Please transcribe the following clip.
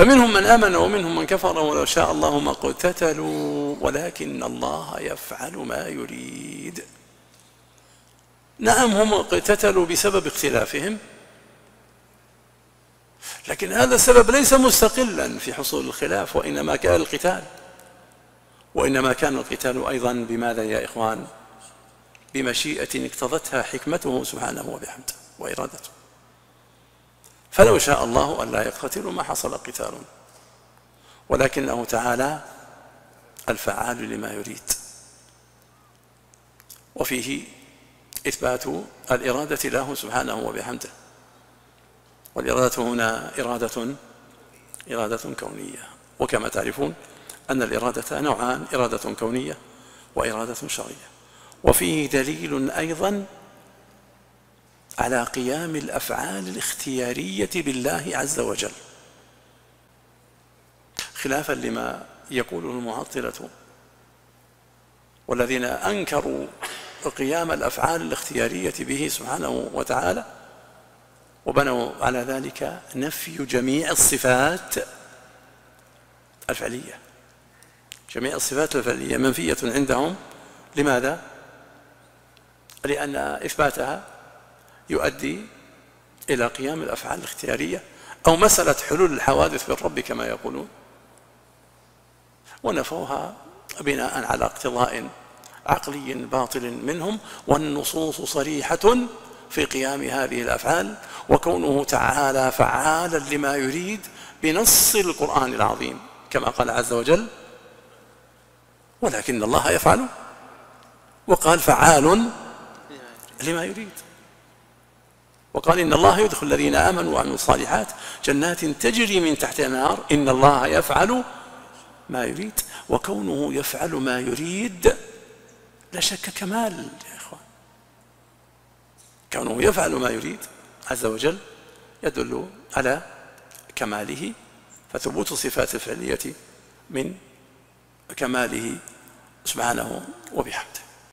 فمنهم من آمن ومنهم من كفر ولو شاء الله ما اقتتلوا ولكن الله يفعل ما يريد. نعم هم اقتتلوا بسبب اختلافهم، لكن هذا السبب ليس مستقلا في حصول الخلاف، وإنما كان القتال أيضا بماذا يا إخوان؟ بمشيئة اقتضتها حكمته سبحانه وبحمده وإرادته. فلو شاء الله أن لا يقتتلوا ما حصل قتال، ولكنه تعالى الفعال لما يريد، وفيه إثبات الإرادة له سبحانه وبحمده. والإرادة هنا إرادة كونية، وكما تعرفون أن الإرادة نوعان: إرادة كونية وإرادة شرعية. وفيه دليل أيضا على قيام الأفعال الاختيارية بالله عز وجل، خلافا لما يقوله المعطلة والذين أنكروا قيام الأفعال الاختيارية به سبحانه وتعالى، وبنوا على ذلك نفي جميع الصفات الفعلية. جميع الصفات الفعلية منفية عندهم. لماذا؟ لأن إثباتها يؤدي إلى قيام الأفعال الاختيارية أو مسألة حلول الحوادث بالرب كما يقولون، ونفوها بناء على اقتضاء عقلي باطل منهم، والنصوص صريحة في قيام هذه الأفعال، وكونه تعالى فعالا لما يريد بنص القرآن العظيم كما قال عز وجل: ولكن الله يفعل، وقال فعال لما يريد، وقال إن الله يدخل الذين آمنوا وعملوا الصالحات جنات تجري من تحتها الأنهار إن الله يفعل ما يريد. وكونه يفعل ما يريد لا شك كمال يا إخوان، كونه يفعل ما يريد عز وجل يدل على كماله، فثبوت الصفات الفعلية من كماله سبحانه وبحمده.